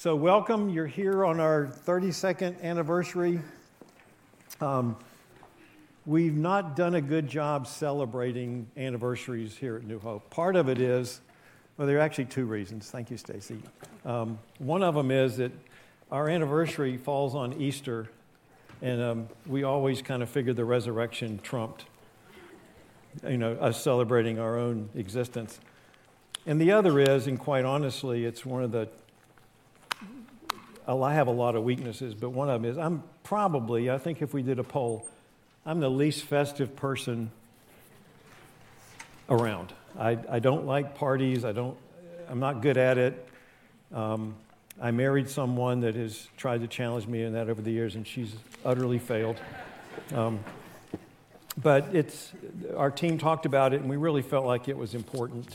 So welcome. You're here on our 32nd anniversary. We've not done a good job celebrating anniversaries here at New Hope. Part of it is, well, there are actually two reasons. Thank you, Stacy. One of them is that our anniversary falls on Easter, and we always kind of figured the resurrection trumped, us celebrating our own existence. And the other is, and quite honestly, it's one of the I have a lot of weaknesses, but one of them is I think if we did a poll, I'm the least festive person around. I don't like parties. I'm not good at it. I married someone that has tried to challenge me in that over the years, and she's utterly failed. But our team talked about it, and we really felt like it was important.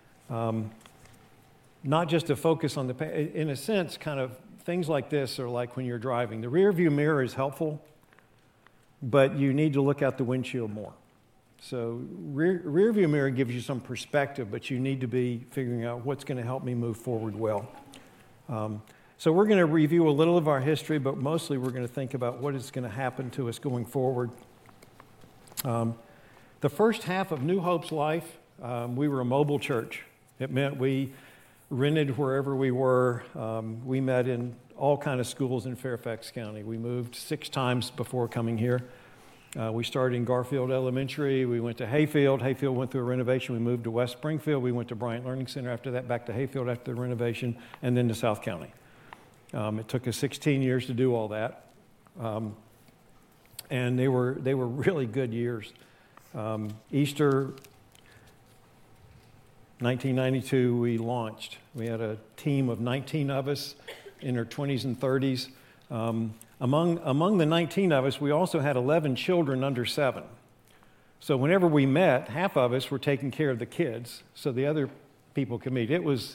Not just to focus on in a sense, kind of things like this are like when you're driving. The rear view mirror is helpful, but you need to look out the windshield more. So rear view mirror gives you some perspective, but you need to be figuring out what's going to help me move forward well. So we're going to review a little of our history, but mostly we're going to think about what is going to happen to us going forward. The first half of New Hope's life, we were a mobile church. It meant we rented wherever we were. We met in all kind of schools in Fairfax County. We moved 6 times before coming here. We started in Garfield Elementary. We went to Hayfield. Hayfield went through a renovation. We moved to West Springfield. We went to Bryant Learning Center after that, back to Hayfield after the renovation, and then to South County. It took us 16 years to do all that. And they were really good years. Easter 1992, we launched. We had a team of 19 of us in our 20s and 30s. Among the 19 of us, we also had 11 children under 7. So whenever we met, half of us were taking care of the kids, so the other people could meet. It was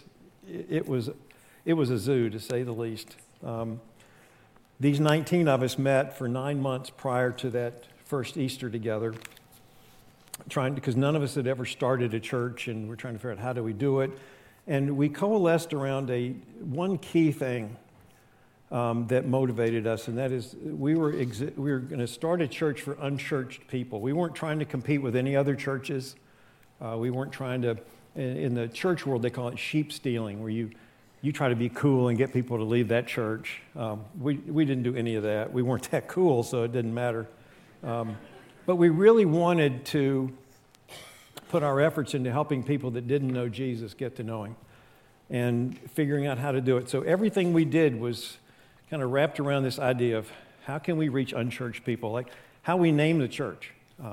a zoo, to say the least. These 19 of us met for 9 months prior to that first Easter together, because none of us had ever started a church, and we're trying to figure out how do we do it. And we coalesced around one key thing that motivated us, and that is we were going to start a church for unchurched people. We weren't trying to compete with any other churches. We weren't trying to, in the church world, they call it sheep stealing, where you try to be cool and get people to leave that church. We didn't do any of that. We weren't that cool, so it didn't matter. But we really wanted to put our efforts into helping people that didn't know Jesus get to know him and figuring out how to do it. So everything we did was kind of wrapped around this idea of how can we reach unchurched people, like how we name the church.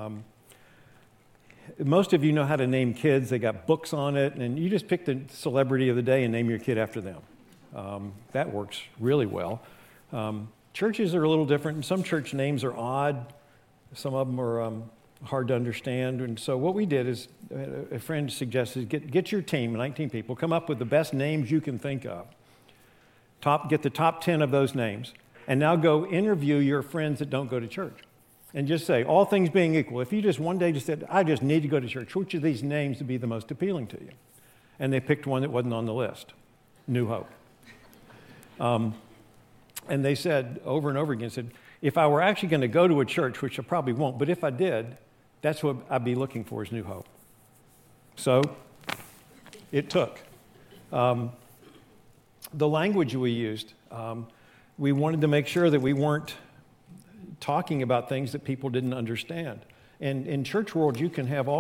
Most of you know how to name kids. They got books on it, and you just pick the celebrity of the day and name your kid after them. That works really well. Churches are a little different, and some church names are odd. Some of them are hard to understand. And so what we did is, a friend suggested, get your team, 19 people, come up with the best names you can think of. Get the top 10 of those names, and now go interview your friends that don't go to church. And just say, all things being equal, if you just one day just said, I just need to go to church, which of these names would be the most appealing to you? And they picked one that wasn't on the list, New Hope. And they said over and over again, if I were actually going to go to a church, which I probably won't, but if I did, that's what I'd be looking for is New Hope. So it took. The language we used, we wanted to make sure that we weren't talking about things that people didn't understand. And in church world, you can have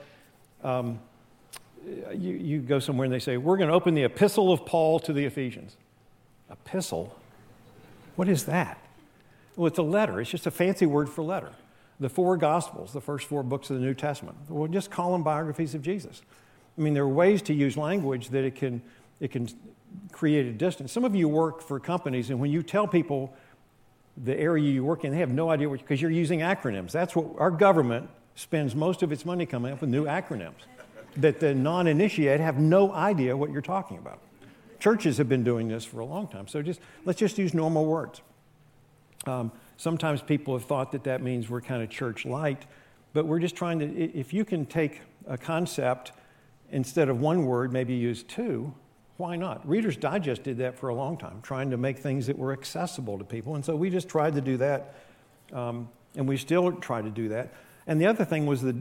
you go somewhere and they say, we're going to open the epistle of Paul to the Ephesians. Epistle? What is that? Well, it's a letter. It's just a fancy word for letter. The 4 Gospels, the first 4 books of the New Testament. Well, just call them biographies of Jesus. I mean, there are ways to use language that it can create a distance. Some of you work for companies, and when you tell people the area you work in, they have no idea because you're using acronyms. That's what our government spends most of its money coming up with, new acronyms that the non-initiated have no idea what you're talking about. Churches have been doing this for a long time. So let's just use normal words. Sometimes people have thought that means we're kind of church light, but we're just trying to, if you can take a concept, instead of one word, maybe use 2, Why not? Reader's Digest did that for a long time, trying to make things that were accessible to people. And so we just tried to do that, and we still try to do that. And the other thing was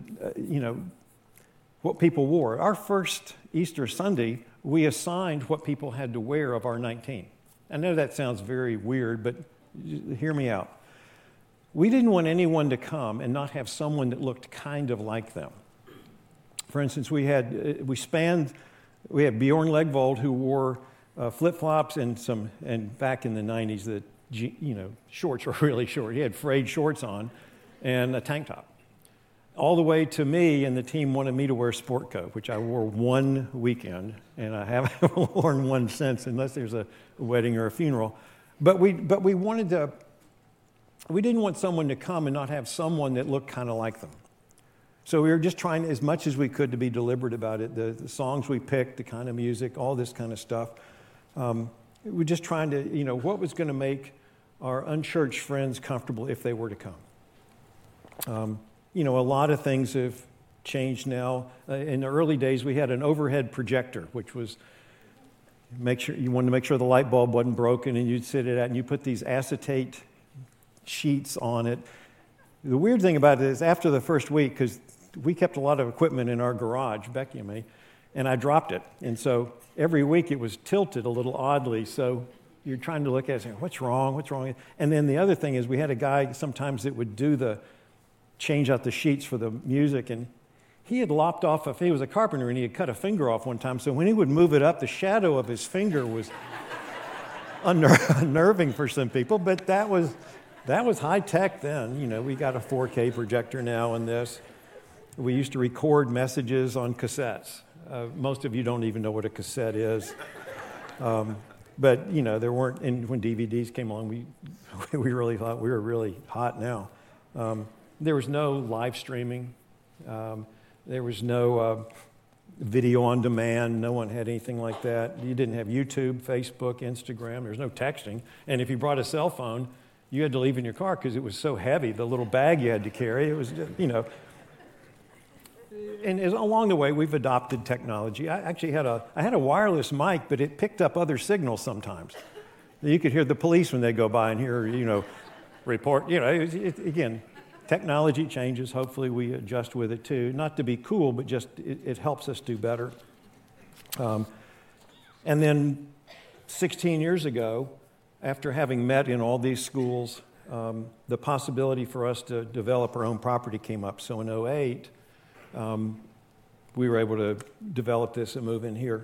what people wore. Our first Easter Sunday, we assigned what people had to wear of our 19. I know that sounds very weird, but hear me out. We didn't want anyone to come and not have someone that looked kind of like them. For instance, we had Bjorn Legvold, who wore flip-flops and back in the 90s, the shorts were really short. He had frayed shorts on and a tank top. All the way to me, and the team wanted me to wear a sport coat, which I wore one weekend, and I haven't worn one since, unless there's a wedding or a funeral. But we didn't want someone to come and not have someone that looked kind of like them. So we were just trying as much as we could to be deliberate about it. The songs we picked, the kind of music, all this kind of stuff. We're just trying to, what was going to make our unchurched friends comfortable if they were to come. A lot of things have changed now. In the early days, we had an overhead projector, which was you wanted to make sure the light bulb wasn't broken, and you'd sit it out, and you put these acetate sheets on it. The weird thing about it is after the first week, because we kept a lot of equipment in our garage, Becky and me, and I dropped it. And so every week it was tilted a little oddly. So you're trying to look at it and say, what's wrong? What's wrong? And then the other thing is we had a guy sometimes that would change out the sheets for the music, and he had lopped off, he was a carpenter, and he had cut a finger off one time. So when he would move it up, the shadow of his finger was unnerving for some people, but that was high tech then. We got a 4K projector now in this. We used to record messages on cassettes. Most of you don't even know what a cassette is. But, there weren't, and when DVDs came along, we really thought we were really hot now. There was no live streaming. There was no video on demand. No one had anything like that. You didn't have YouTube, Facebook, Instagram. There was no texting. And if you brought a cell phone, you had to leave in your car because it was so heavy, the little bag you had to carry. It was, And along the way, we've adopted technology. I actually had a wireless mic, but it picked up other signals sometimes. You could hear the police when they go by and hear, report. Again, technology changes. Hopefully we adjust with it too. Not to be cool, but just it helps us do better. And then 16 years ago, after having met in all these schools, the possibility for us to develop our own property came up. So in 2008, we were able to develop this and move in here.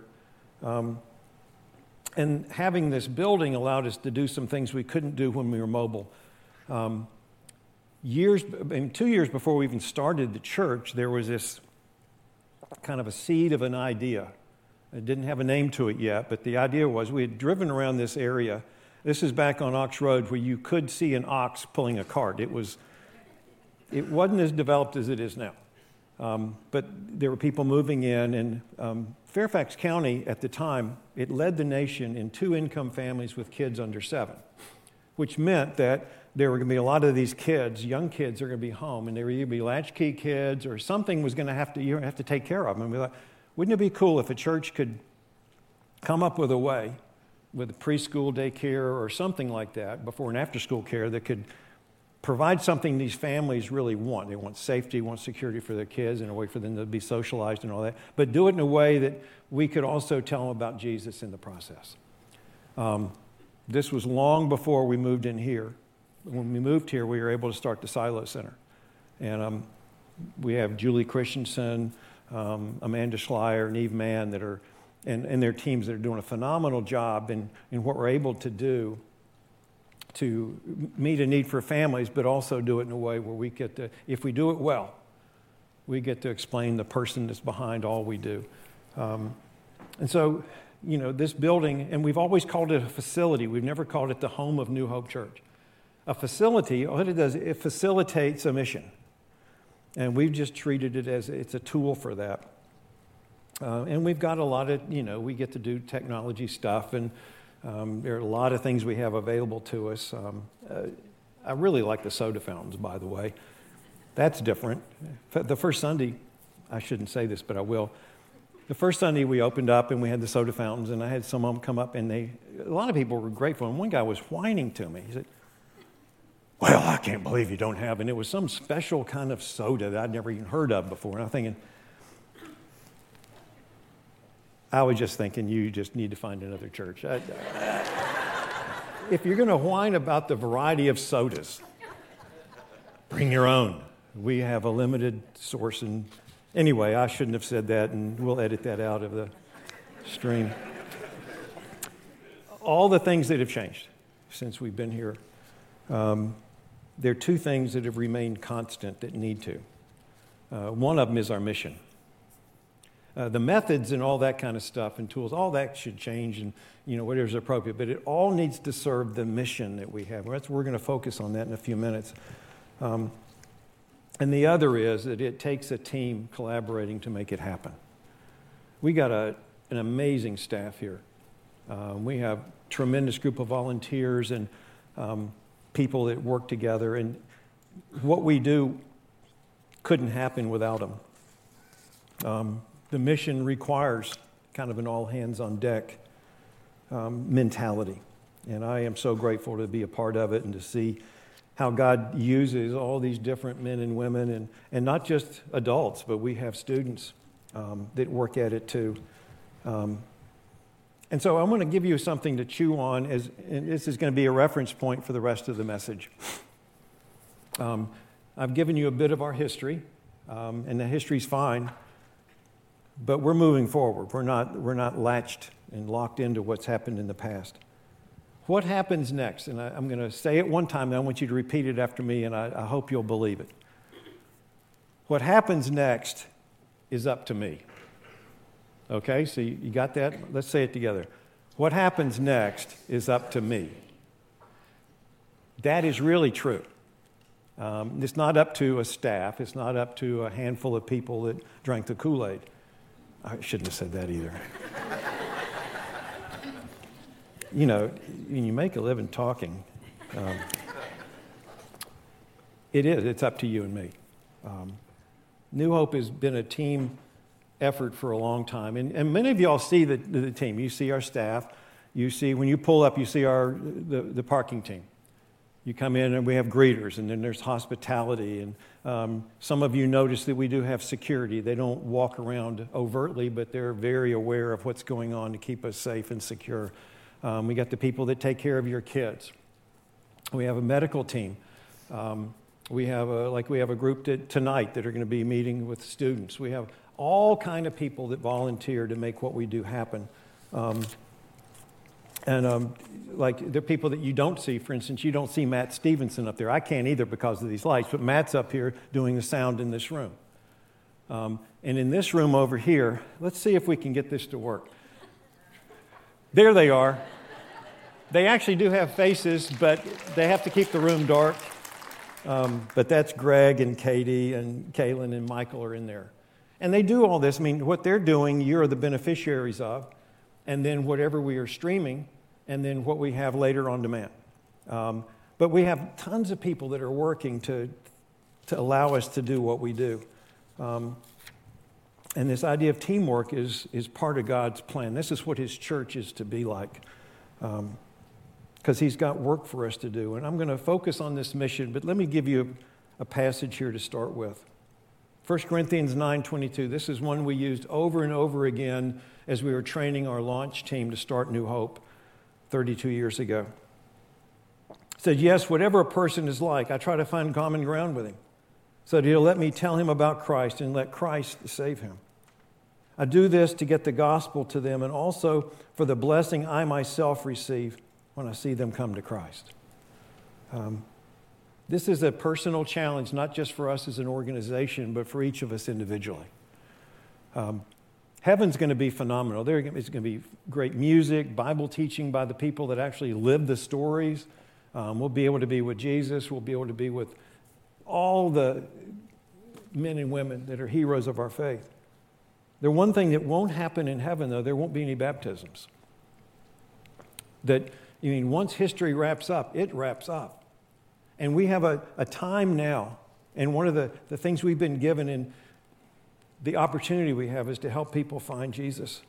And having this building allowed us to do some things we couldn't do when we were mobile. 2 years before we even started the church, there was this kind of a seed of an idea. It didn't have a name to it yet, but the idea was we had driven around this area. This is back on Ox Road where you could see an ox pulling a cart. It wasn't as developed as it is now. But there were people moving in, and Fairfax County at the time, it led the nation in 2-income families with kids under 7, which meant that there were going to be a lot of these kids, young kids, are going to be home, and they were either be latchkey kids or something was going to you have to take care of them. And we thought, wouldn't it be cool if a church could come up with a way, with a preschool daycare or something like that, before and after school care, that could provide something these families really want. They want safety, want security for their kids, and a way for them to be socialized and all that, but do it in a way that we could also tell them about Jesus in the process. This was long before we moved in here. When we moved here, we were able to start the Silo Center. And we have Julie Christensen, Amanda Schleier, and Eve Mann and their teams that are doing a phenomenal job in what we're able to do to meet a need for families, but also do it in a way where we get to, if we do it well, we get to explain the person that's behind all we do. And so, this building, and we've always called it a facility. We've never called it the home of New Hope Church. A facility, what it does, it facilitates a mission. And we've just treated it as it's a tool for that. And we've got a lot of, we get to do technology stuff, and there are a lot of things we have available to us. I really like the soda fountains, by the way. That's different. The first Sunday, I shouldn't say this, but I will. the first Sunday we opened up and we had the soda fountains, and I had some of them come up, and a lot of people were grateful. And one guy was whining to me. He said, "Well, I can't believe you don't have," and it was some special kind of soda that I'd never even heard of before. And I'm thinking, I was just thinking, you just need to find another church. If you're going to whine about the variety of sodas, bring your own. We have a limited source. And anyway, I shouldn't have said that, and we'll edit that out of the stream. All the things that have changed since we've been here, there are two things that have remained constant that need to. One of them is our mission. The methods and all that kind of stuff and tools, all that should change, and whatever's appropriate. But it all needs to serve the mission that we have. We're going to focus on that in a few minutes. And the other is that it takes a team collaborating to make it happen. We got an amazing staff here. We have a tremendous group of volunteers and people that work together. And what we do couldn't happen without them. The mission requires kind of an all-hands-on-deck mentality. And I am so grateful to be a part of it and to see how God uses all these different men and women, and not just adults, but we have students that work at it too. And so I'm going to give you something to chew on, and this is going to be a reference point for the rest of the message. I've given you a bit of our history, and the history's fine. But we're moving forward. We're not latched and locked into what's happened in the past. What happens next? And I'm going to say it one time, and I want you to repeat it after me, and I hope you'll believe it. What happens next is up to me. Okay, so you got that? Let's say it together. What happens next is up to me. That is really true. It's not up to a staff. It's not up to a handful of people that drank the Kool-Aid. I shouldn't have said that either. When you make a living talking, it's up to you and me. New Hope has been a team effort for a long time. And many of y'all see the team. You see our staff. You see, when you pull up, you see the parking team. You come in and we have greeters, and then there's hospitality. And some of you notice that we do have security. They don't walk around overtly, but they're very aware of what's going on to keep us safe and secure. We got the people that take care of your kids. We have a medical team. We have a group tonight that are going to be meeting with students. We have all kind of people that volunteer to make what we do happen. Like there are people that you don't see. For instance, you don't see Matt Stevenson up there. I can't either because of these lights, but Matt's up here doing the sound in this room. And in this room over here, let's see if we can get this to work. There they are. They actually do have faces, but they have to keep the room dark. But that's Greg and Katie and Kaylin and Michael are in there. And they do all this. I mean, what they're doing, you're the beneficiaries of. And then whatever we are streaming, and then what we have later on demand. But we have tons of people that are working to allow us to do what we do. And this idea of teamwork is part of God's plan. This is what His church is to be like. Because He's got work for us to do. And I'm going to focus on this mission, but let me give you a passage here to start with. 1 Corinthians 9:22. This is one we used over and over again as we were training our launch team to start New Hope 32 years ago. It said, yes, whatever a person is like, I try to find common ground with him so that he'll let me tell him about Christ and let Christ save him. I do this to get the gospel to them and also for the blessing I myself receive when I see them come to Christ. This is a personal challenge, not just for us as an organization, but for each of us individually. Heaven's going to be phenomenal. There's going to be great music, Bible teaching by the people that actually live the stories. We'll be able to be with Jesus. We'll be able to be with all the men and women that are heroes of our faith. The one thing that won't happen in heaven, though, there won't be any baptisms. Once history wraps up, it wraps up. And we have a time now, and one of the things we've been given in the opportunity we have is to help people find Jesus.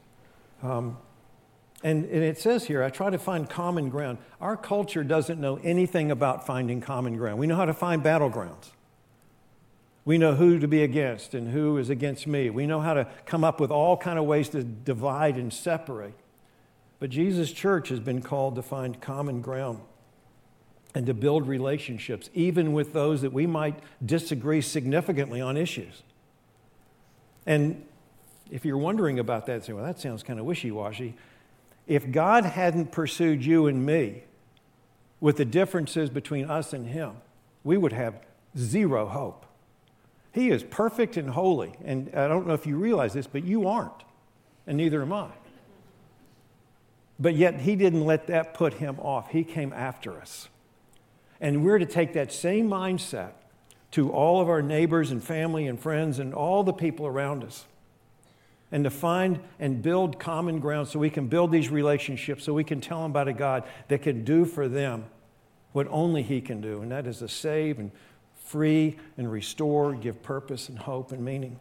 And it says here, I try to find common ground. Our culture doesn't know anything about finding common ground. We know how to find battlegrounds. We know who to be against and who is against me. We know how to come up with all kind of ways to divide and separate. But Jesus' church has been called to find common ground and to build relationships, even with those that we might disagree significantly on issues. And if you're wondering about that, say, well, that sounds kind of wishy-washy. If God hadn't pursued you and me with the differences between us and him, we would have zero hope. He is perfect and holy. And I don't know if you realize this, but you aren't. And neither am I. But yet he didn't let that put him off. He came after us. And we're to take that same mindset to all of our neighbors and family and friends and all the people around us. And to find and build common ground so we can build these relationships, so we can tell them about a God that can do for them what only he can do. And that is to save and free and restore, give purpose and hope and meaning.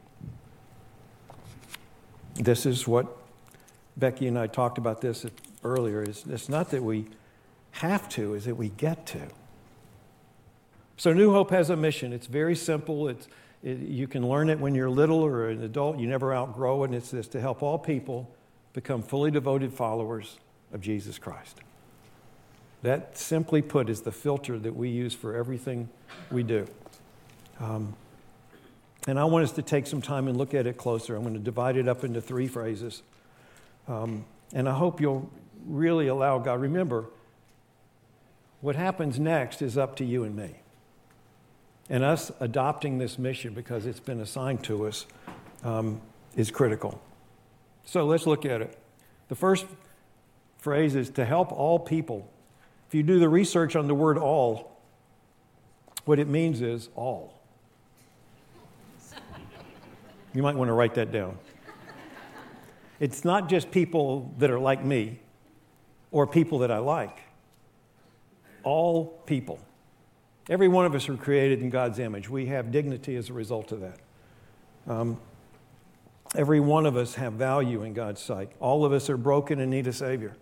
This is what Becky and I talked about this earlier. It's not that we have to, it's that we get to. So New Hope has a mission. It's very simple. You can learn it when you're little or an adult. You never outgrow it. And it's this: to help all people become fully devoted followers of Jesus Christ. That, simply put, is the filter that we use for everything we do. And I want us to take some time and look at it closer. I'm going to divide it up into 3 phrases. And I hope you'll really allow God. Remember, what happens next is up to you and me. And us adopting this mission, because it's been assigned to us, is critical. So let's look at it. The first phrase is to help all people. If you do the research on the word all, what it means is all. You might want to write that down. It's not just people that are like me or people that I like. All people. Every one of us are created in God's image. We have dignity as a result of that. Every one of us have value in God's sight. All of us are broken and need a Savior.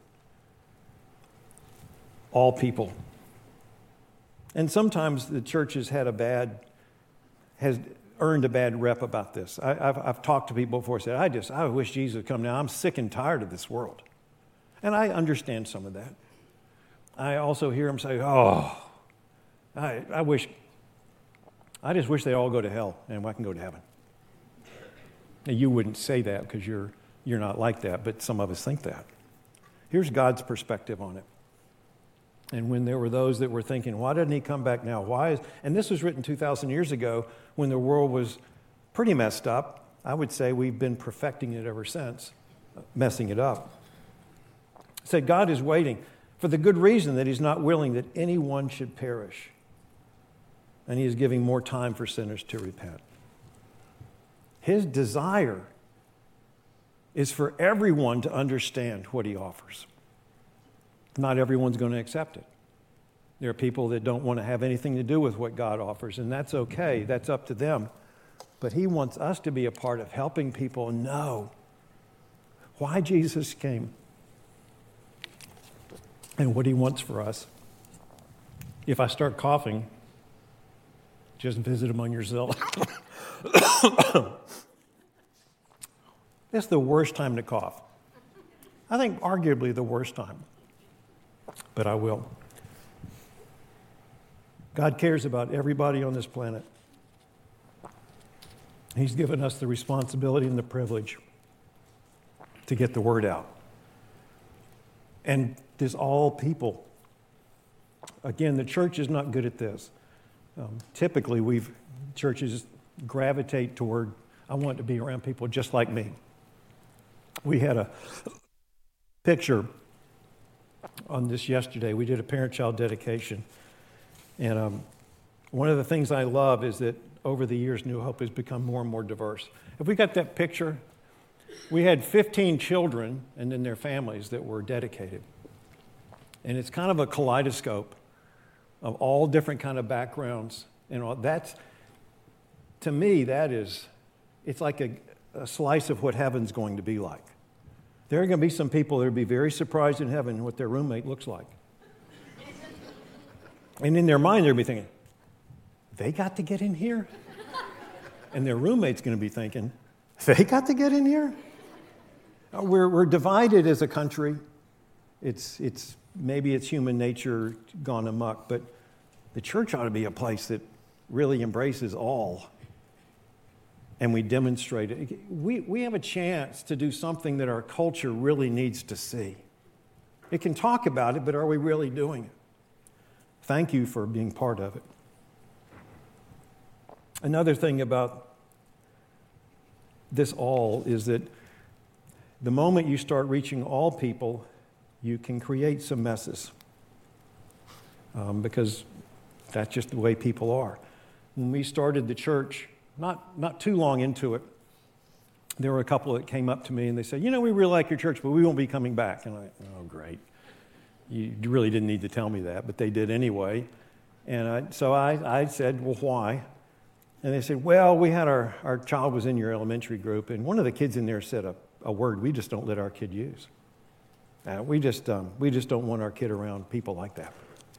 All people. And sometimes the church has earned a bad rep about this. I've talked to people before and said, I wish Jesus would come now. I'm sick and tired of this world. And I understand some of that. I also hear them say, I just wish they all go to hell and I can go to heaven. Now, you wouldn't say that because you're not like that, but some of us think that. Here's God's perspective on it. And when there were those that were thinking, why didn't he come back now? And this was written 2,000 years ago when the world was pretty messed up. I would say we've been perfecting it ever since, messing it up. It said God is waiting for the good reason that he's not willing that anyone should perish. And he is giving more time for sinners to repent. His desire is for everyone to understand what he offers. Not everyone's going to accept it. There are people that don't want to have anything to do with what God offers, and that's okay. That's up to them. But he wants us to be a part of helping people know why Jesus came and what he wants for us. If I start coughing, just visit him on yourself. It's the worst time to cough. I think arguably the worst time. But I will. God cares about everybody on this planet. He's given us the responsibility and the privilege to get the word out. And there's all people. Again, the church is not good at this. Typically, churches gravitate toward, I want to be around people just like me. We had a picture on this yesterday. We did a parent-child dedication. And one of the things I love is that over the years, New Hope has become more and more diverse. If we got that picture, we had 15 children and then their families that were dedicated. And it's kind of a kaleidoscope of all different kind of backgrounds. And all that's, to me, it's like a slice of what heaven's going to be like. There are going to be some people that will be very surprised in heaven what their roommate looks like. And in their mind, they'll be thinking, they got to get in here? And their roommate's going to be thinking, they got to get in here? We're divided as a country. Maybe it's human nature gone amok, but the church ought to be a place that really embraces all. And we demonstrate it. We have a chance to do something that our culture really needs to see. It can talk about it, but are we really doing it? Thank you for being part of it. Another thing about this all is that the moment you start reaching all people, you can create some messes. Because that's just the way people are. When we started the church, not too long into it, there were a couple that came up to me and they said, we really like your church, but we won't be coming back. And oh, great. You really didn't need to tell me that, but they did anyway. And so I said, well, why? And they said, well, we had our child was in your elementary group, and one of the kids in there said a word we just don't let our kid use. We just don't want our kid around people like that.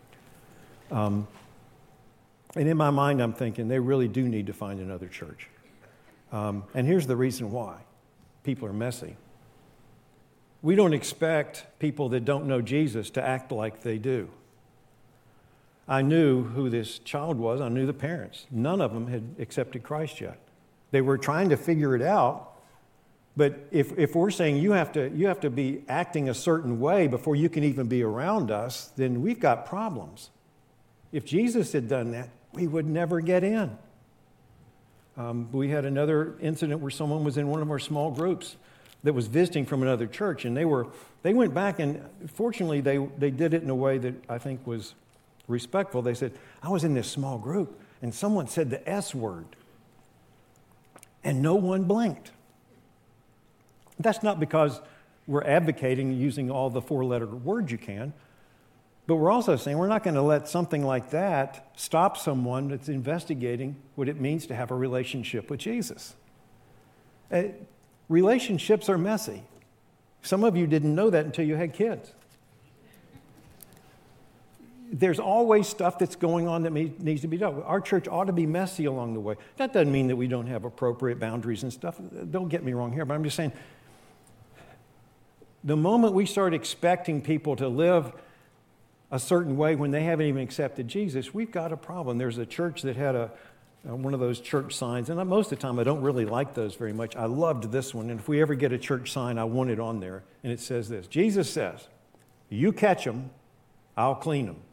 And in my mind, I'm thinking they really do need to find another church. And here's the reason why. People are messy. We don't expect people that don't know Jesus to act like they do. I knew who this child was. I knew the parents. None of them had accepted Christ yet. They were trying to figure it out. But if we're saying you have to be acting a certain way before you can even be around us, then we've got problems. If Jesus had done that, we would never get in. We had another incident where someone was in one of our small groups that was visiting from another church, and they went back, and fortunately they did it in a way that I think was respectful. They said, I was in this small group, and someone said the S word, and no one blinked. That's not because we're advocating using all the four-letter words you can, but we're also saying we're not going to let something like that stop someone that's investigating what it means to have a relationship with Jesus. Relationships are messy. Some of you didn't know that until you had kids. There's always stuff that's going on that needs to be done. Our church ought to be messy along the way. That doesn't mean that we don't have appropriate boundaries and stuff. Don't get me wrong here, but I'm just saying, the moment we start expecting people to live a certain way when they haven't even accepted Jesus, we've got a problem. There's a church that had one of those church signs, and most of the time I don't really like those very much. I loved this one, and if we ever get a church sign, I want it on there, and it says this: Jesus says, you catch them, I'll clean them.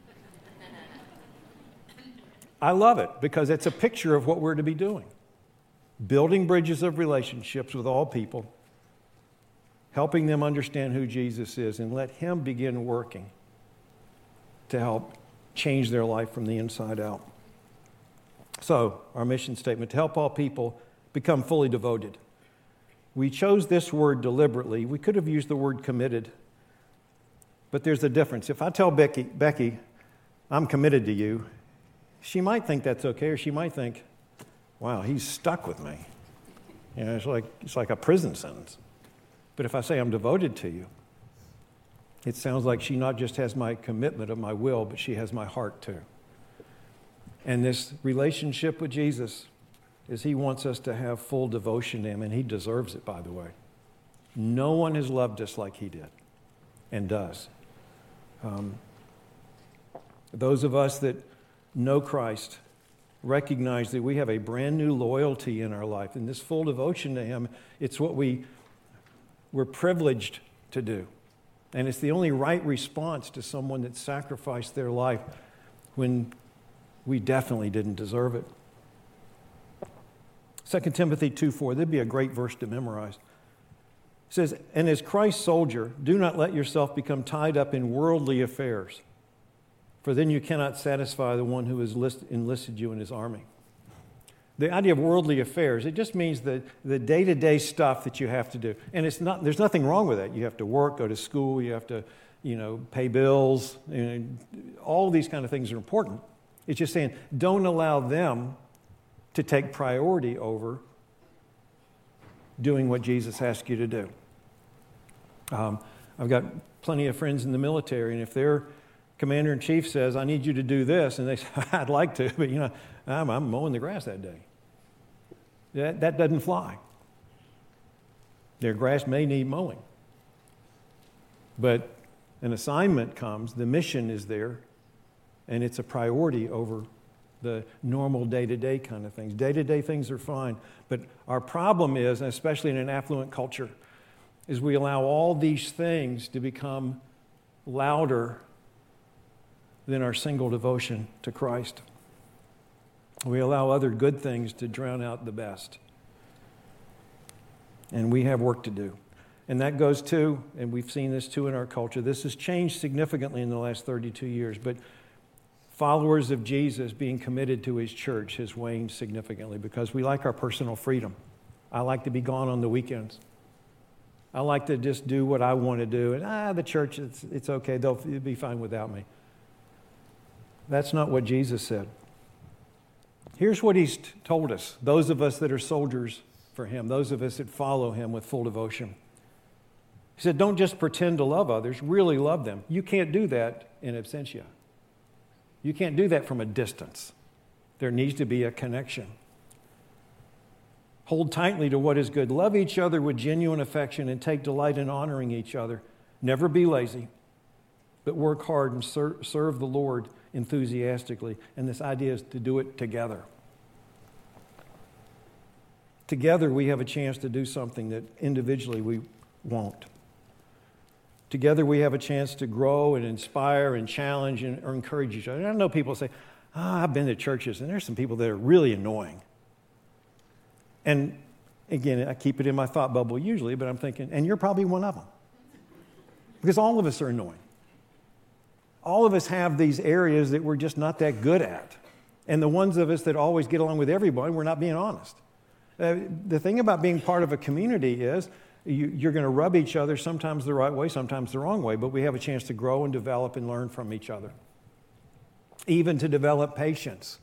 I love it because it's a picture of what we're to be doing. Building bridges of relationships with all people, helping them understand who Jesus is, and let Him begin working to help change their life from the inside out. So, our mission statement: to help all people become fully devoted. We chose this word deliberately. We could have used the word committed, but there's a difference. If I tell Becky, I'm committed to you, she might think that's okay, or she might think, wow, he's stuck with me. It's like a prison sentence. But if I say I'm devoted to you, it sounds like she not just has my commitment of my will, but she has my heart too. And this relationship with Jesus is He wants us to have full devotion to Him, and He deserves it, by the way. No one has loved us like He did and does. Those of us that know Christ recognize that we have a brand new loyalty in our life, and this full devotion to Him, it's what we're privileged to do. And it's the only right response to someone that sacrificed their life when we definitely didn't deserve it. 2 Timothy 2:4, that'd be a great verse to memorize. It says, and as Christ's soldier, do not let yourself become tied up in worldly affairs, for then you cannot satisfy the one who has enlisted you in his army. The idea of worldly affairs, it just means the day-to-day stuff that you have to do. And there's nothing wrong with that. You have to work, go to school, you have to, pay bills. All these kind of things are important. It's just saying, don't allow them to take priority over doing what Jesus asked you to do. I've got plenty of friends in the military, and if their commander-in-chief says, I need you to do this, and they say, I'd like to, but I'm mowing the grass that day. That doesn't fly. Their grass may need mowing. But an assignment comes, the mission is there, and it's a priority over the normal day-to-day kind of things. Day-to-day things are fine, but our problem is, especially in an affluent culture, is we allow all these things to become louder than our single devotion to Christ. We allow other good things to drown out the best. And we have work to do. And that goes too, and we've seen this too in our culture. This has changed significantly in the last 32 years, but followers of Jesus being committed to his church has waned significantly because we like our personal freedom. I like to be gone on the weekends. I like to just do what I want to do. And the church, it's okay. They'll be fine without me. That's not what Jesus said. Here's what he's told us, those of us that are soldiers for him, those of us that follow him with full devotion. He said, don't just pretend to love others, really love them. You can't do that in absentia. You can't do that from a distance. There needs to be a connection. Hold tightly to what is good. Love each other with genuine affection and take delight in honoring each other. Never be lazy, but work hard and serve the Lord enthusiastically. And this idea is to do it together. Together we have a chance to do something that individually we won't. Together we have a chance to grow and inspire and challenge or encourage each other. And I know people say, I've been to churches and there's some people that are really annoying. And again, I keep it in my thought bubble usually, but I'm thinking, and you're probably one of them. Because all of us are annoying. All of us have these areas that we're just not that good at. And the ones of us that always get along with everybody, we're not being honest. The thing about being part of a community is you're going to rub each other sometimes the right way, sometimes the wrong way, but we have a chance to grow and develop and learn from each other. Even to develop patience.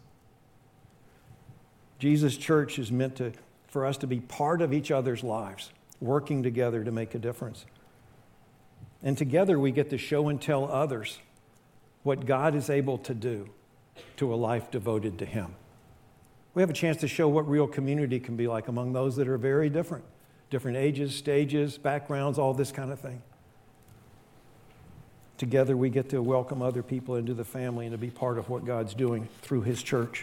Jesus' church is meant for us to be part of each other's lives, working together to make a difference. And together we get to show and tell others what God is able to do to a life devoted to him. We have a chance to show what real community can be like among those that are very different. Different ages, stages, backgrounds, all this kind of thing. Together we get to welcome other people into the family and to be part of what God's doing through his church.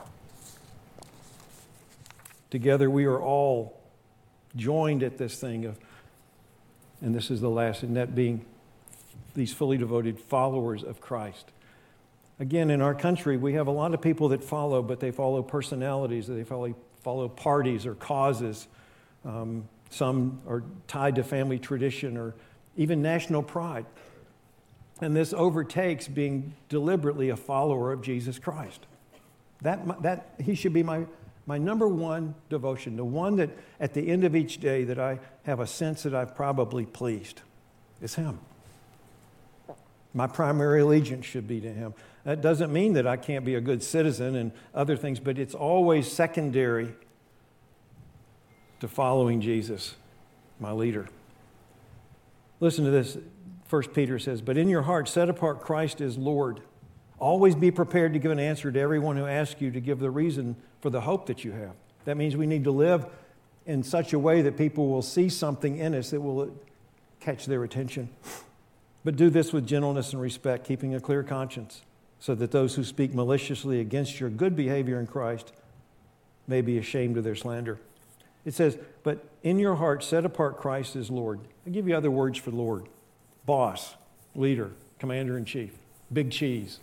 Together we are all joined at this thing of, and this is the last, and that being these fully devoted followers of Christ. Again, in our country, we have a lot of people that follow, but they follow personalities, they follow parties or causes. Some are tied to family tradition or even national pride. And this overtakes being deliberately a follower of Jesus Christ. That he should be my number one devotion, the one that at the end of each day that I have a sense that I've probably pleased is him. My primary allegiance should be to him. That doesn't mean that I can't be a good citizen and other things, but it's always secondary to following Jesus, my leader. Listen to this. 1 Peter says, but in your heart set apart Christ as Lord. Always be prepared to give an answer to everyone who asks you to give the reason for the hope that you have. That means we need to live in such a way that people will see something in us that will catch their attention. But do this with gentleness and respect, keeping a clear conscience, so that those who speak maliciously against your good behavior in Christ may be ashamed of their slander. It says, but in your heart set apart Christ as Lord. I'll give you other words for Lord. Boss, leader, commander-in-chief, big cheese.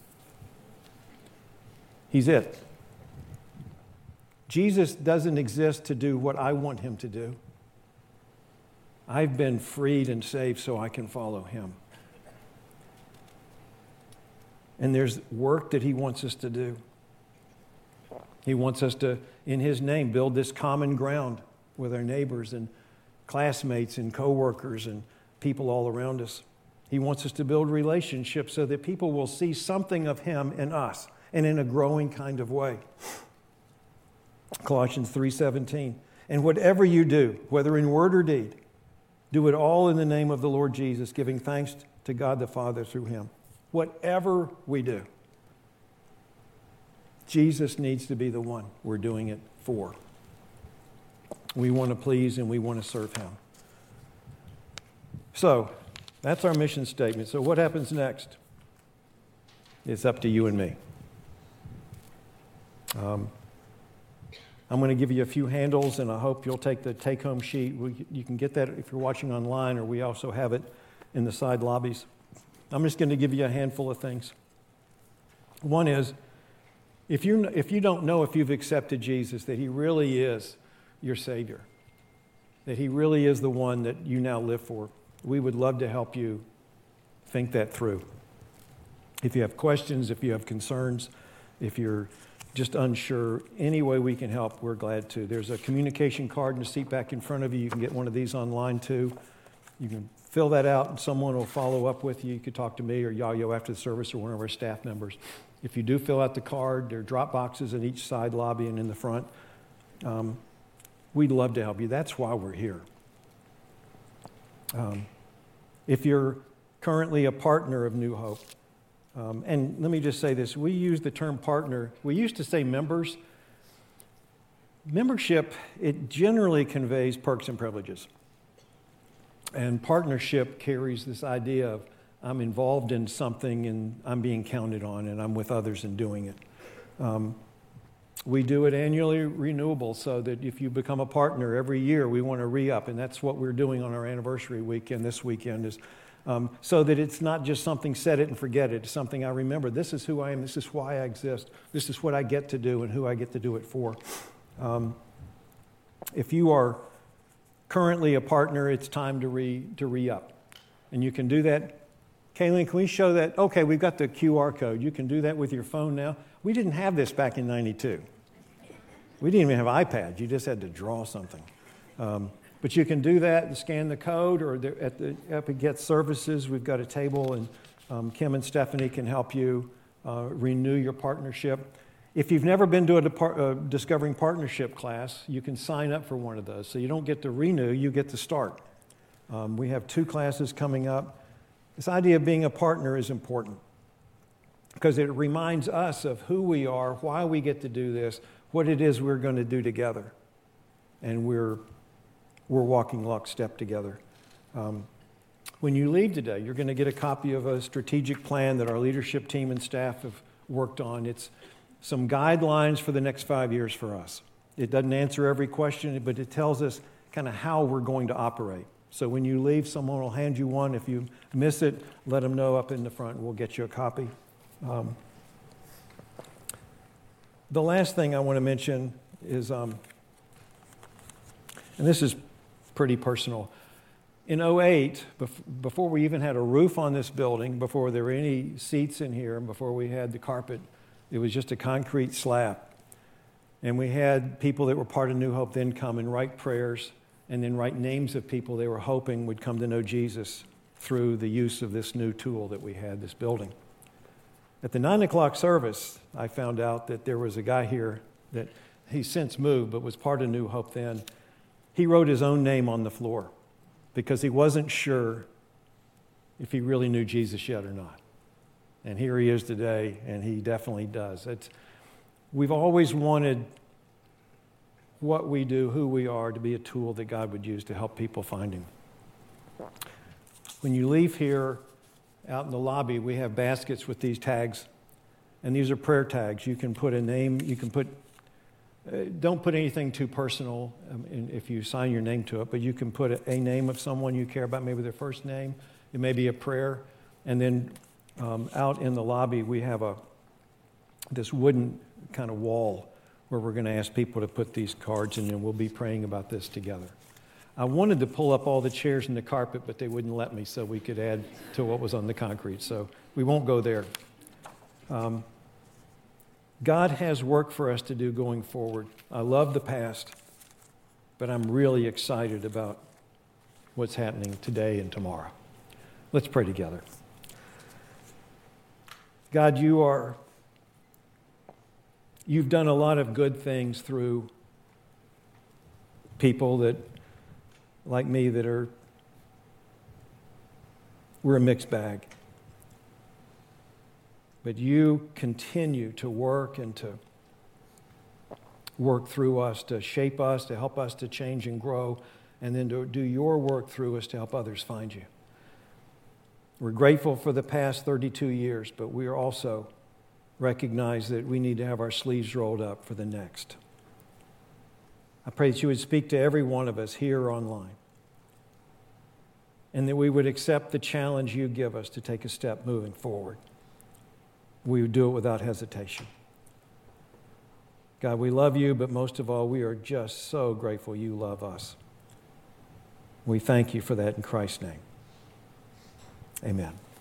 He's it. Jesus doesn't exist to do what I want him to do. I've been freed and saved so I can follow him. And there's work that he wants us to do. He wants us to, in his name, build this common ground with our neighbors and classmates and coworkers and people all around us. He wants us to build relationships so that people will see something of him in us and in a growing kind of way. Colossians 3:17. And whatever you do, whether in word or deed, do it all in the name of the Lord Jesus, giving thanks to God the Father through him. Whatever we do, Jesus needs to be the one we're doing it for. We want to please and we want to serve him. So, that's our mission statement. So what happens next? It's up to you and me. I'm going to give you a few handles, and I hope you'll take the take-home sheet. You can get that if you're watching online, or we also have it in the side lobbies. I'm just going to give you a handful of things. One is, if you don't know if you've accepted Jesus, that he really is your Savior, that he really is the one that you now live for, we would love to help you think that through. If you have questions, if you have concerns, if you're just unsure, any way we can help, we're glad to. There's a communication card in the seat back in front of you. You can get one of these online too. You can fill that out and someone will follow up with you. You could talk to me or Yayo after the service or one of our staff members. If you do fill out the card, there are drop boxes in each side lobby and in the front. We'd love to help you. That's why we're here. If you're currently a partner of New Hope, and let me just say this, we use the term partner. We used to say members. Membership, it generally conveys perks and privileges. And partnership carries this idea of I'm involved in something and I'm being counted on and I'm with others in doing it. We do it annually renewable so that if you become a partner every year, we want to re-up. And that's what we're doing on our anniversary weekend. This weekend is so that it's not just something set it and forget it. It's something I remember. This is who I am. This is why I exist. This is what I get to do and who I get to do it for. If you are currently a partner, it's time to re-up. And you can do that. Kaylin, can we show that? Okay, we've got the QR code. You can do that with your phone now. We didn't have this back in 92. We didn't even have iPads. You just had to draw something. But you can do that and scan the code, or at the Epic Get services, we've got a table, and Kim and Stephanie can help you renew your partnership. If you've never been to a Discovering Partnership class, you can sign up for one of those. So you don't get to renew, you get to start. We have 2 classes coming up. This idea of being a partner is important because it reminds us of who we are, why we get to do this, what it is we're going to do together. And we're walking lockstep together. When you leave today, you're going to get a copy of a strategic plan that our leadership team and staff have worked on. It's some guidelines for the next 5 years for us. It doesn't answer every question, but it tells us kind of how we're going to operate. So when you leave, someone will hand you one. If you miss it, let them know up in the front. We'll get you a copy. The last thing I want to mention is, and this is pretty personal. In 2008, before we even had a roof on this building, before there were any seats in here, and before we had the carpet, it was just a concrete slab. And we had people that were part of New Hope then come and write prayers and then write names of people they were hoping would come to know Jesus through the use of this new tool that we had, this building. At the 9 o'clock service, I found out that there was a guy here that he's since moved, but was part of New Hope then. He wrote his own name on the floor because he wasn't sure if he really knew Jesus yet or not. And here he is today, and he definitely does. We've always wanted what we do, who we are, to be a tool that God would use to help people find him. When you leave here, out in the lobby, we have baskets with these tags, and these are prayer tags. You can put a name, don't put anything too personal if you sign your name to it, but you can put a name of someone you care about, maybe their first name. It may be a prayer. And then out in the lobby, we have this wooden kind of wall where we're going to ask people to put these cards in, and we'll be praying about this together. I wanted to pull up all the chairs and the carpet, but they wouldn't let me, so we could add to what was on the concrete. So we won't go there. God has work for us to do going forward. I love the past, but I'm really excited about what's happening today and tomorrow. Let's pray together. God, you've done a lot of good things through people that, like me, we're a mixed bag. But you continue to work and to work through us, to shape us, to help us to change and grow, and then to do your work through us to help others find you. We're grateful for the past 32 years, but we are also recognize that we need to have our sleeves rolled up for the next. I pray that you would speak to every one of us here or online, and that we would accept the challenge you give us to take a step moving forward. We would do it without hesitation. God, we love you, but most of all, we are just so grateful you love us. We thank you for that in Christ's name. Amen.